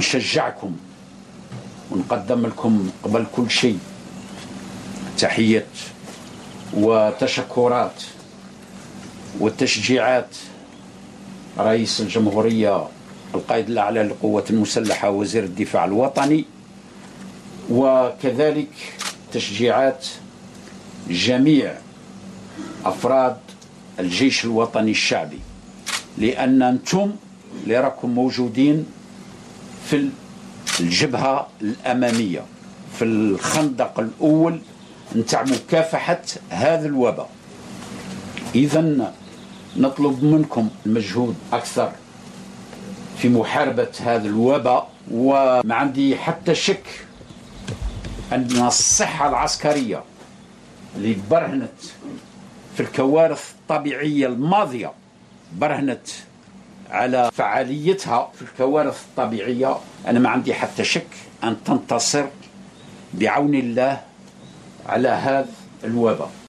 نشجعكم ونقدم لكم قبل كل شيء تحية وتشكرات والتشجيعات رئيس الجمهورية القائد الأعلى للقوات المسلحة وزير الدفاع الوطني، وكذلك تشجيعات جميع أفراد الجيش الوطني الشعبي، لأن أنتم اللي راكم موجودين في الجبهة الأمامية في الخندق الأول نتاع مكافحة هذا الوباء. إذن نطلب منكم المجهود أكثر في محاربة هذا الوباء، وما عندي حتى شك أن الصحة العسكرية اللي برهنت في الكوارث الطبيعية الماضية برهنت على فعاليتها في الكوارث الطبيعية، أنا ما عندي حتى شك أن تنتصر بعون الله على هذا الوباء.